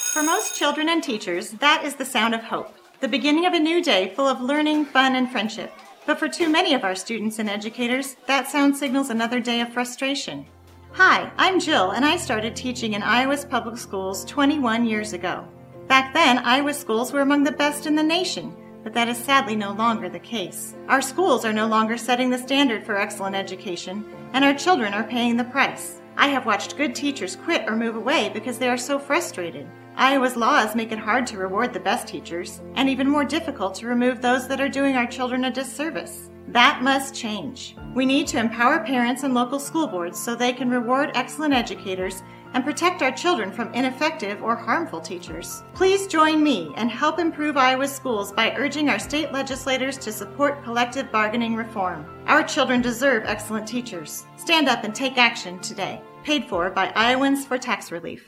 For most children and teachers, that is the sound of hope, the beginning of a new day full of learning, fun, and friendship. But for too many of our students and educators, that sound signals another day of frustration. Hi, I'm Jill, and I started teaching in Iowa's public schools 21 years ago. Back then, Iowa's schools were among the best in the nation, but that is sadly no longer the case. Our schools are no longer setting the standard for excellent education, and our children are paying the price. I have watched good teachers quit or move away because they are so frustrated. Iowa's laws make it hard to reward the best teachers, and even more difficult to remove those that are doing our children a disservice. That must change. We need to empower parents and local school boards so they can reward excellent educators and protect our children from ineffective or harmful teachers. Please join me and help improve Iowa's schools by urging our state legislators to support collective bargaining reform. Our children deserve excellent teachers. Stand up and take action today. Paid for by Iowans for Tax Relief.